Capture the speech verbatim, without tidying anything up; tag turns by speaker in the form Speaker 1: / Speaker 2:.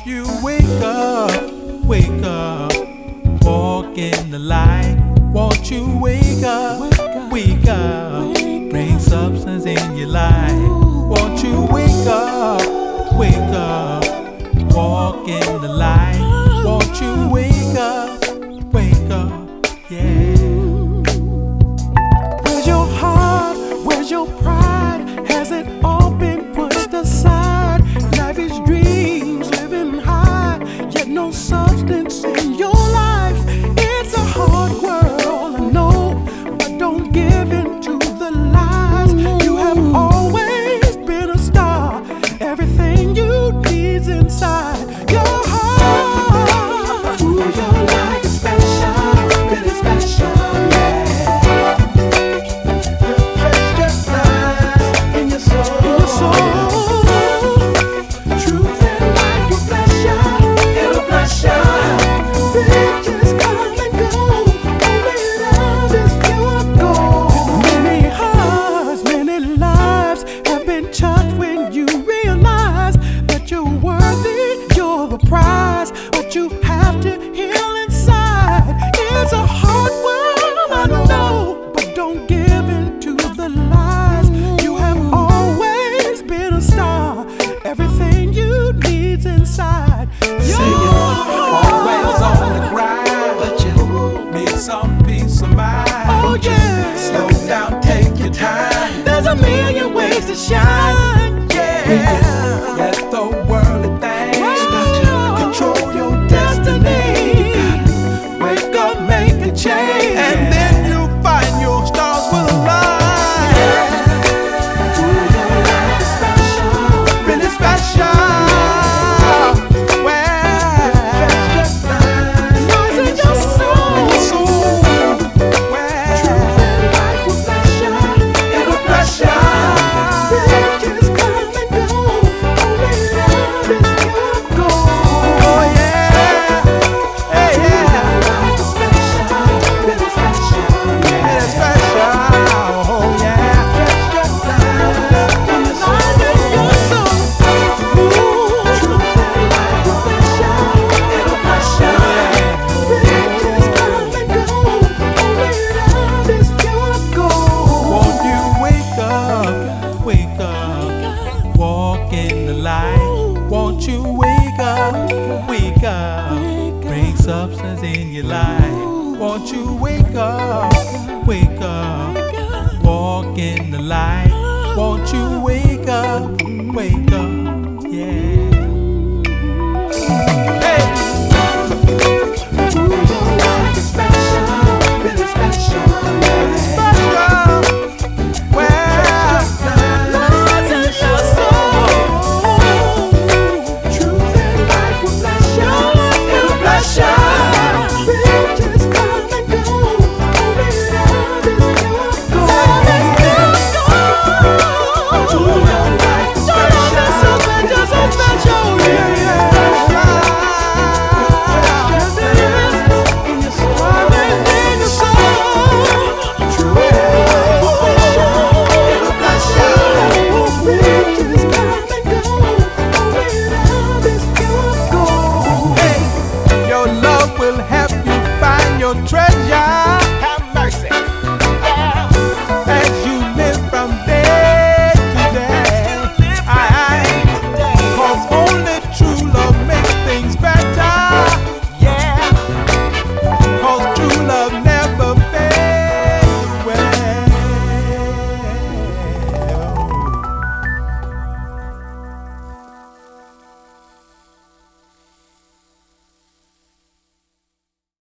Speaker 1: Won't you wake up, wake up, walk in the light. Won't you wake up, wake up, bring substance in your life. Won't you wake up, wake up, walk in the light. Won't you wake up, wake up, yeah.
Speaker 2: Where's your heart? Where's your pride? Has it all been pushed aside? Life is dreams, living high, yet no substance in your life. It's a hard world, I know, but don't give in to the lies. You have always been a star. Everything you need's inside your heart. Ooh, your life is special, really special, yeah. Just lies in your soul, in your soul. Truth and light will bless ya, it'll bless ya. Riches come and go, only love is pure gold. Many hearts, many lives have been touched when you realize that you're worthy, you're the prize, but you have to heal inside. It's a hard world, I know, but don't give in to the lies. You have always been a star. Everything you need's inside your
Speaker 1: Always
Speaker 2: heart.
Speaker 1: on the grind, but you need some peace of mind.
Speaker 2: Oh yeah,
Speaker 1: Slow down, take your time.
Speaker 2: there's a million ways to shine. Yeah,
Speaker 1: Let the worldly things
Speaker 2: Wow.
Speaker 1: control your destiny.
Speaker 2: wake up, make a change.
Speaker 1: And then you find your stars will align.
Speaker 2: Ooh, your life is special,
Speaker 1: Really special. Well,
Speaker 2: lies in your soul.
Speaker 1: so well,
Speaker 2: Truth and light will bless ya, it'll bless ya. Riches come and go, only love is pure gold.
Speaker 1: oh yeah, hey yeah,
Speaker 2: Life is special, really special, yeah.
Speaker 1: really special. Oh yeah,
Speaker 2: Just lies in your soul. Ooh, truth and light will bless ya, it'll bless ya. Riches come and go, only love is pure gold.
Speaker 1: won't you wake up, wake up, walk in the light. Won't you wake up, wake up, bring substance in your life. Won't you wake up, wake up, walk in the light. Won't you wake up, wake up, yeah. Hey,
Speaker 2: Ooh, your life is special, really special, yeah.
Speaker 1: special. Well,
Speaker 2: Lies in your soul. Truth and light will bless ya, it'll bless ya. Riches come and go, only love is pure gold. Ooh, your life is special, so special, so special, yeah, yeah. Yes, it is. In your soul, in your soul. Truth and light will bless ya, it'll bless ya. Riches come and go, only love is pure gold.
Speaker 1: hey, your love will help.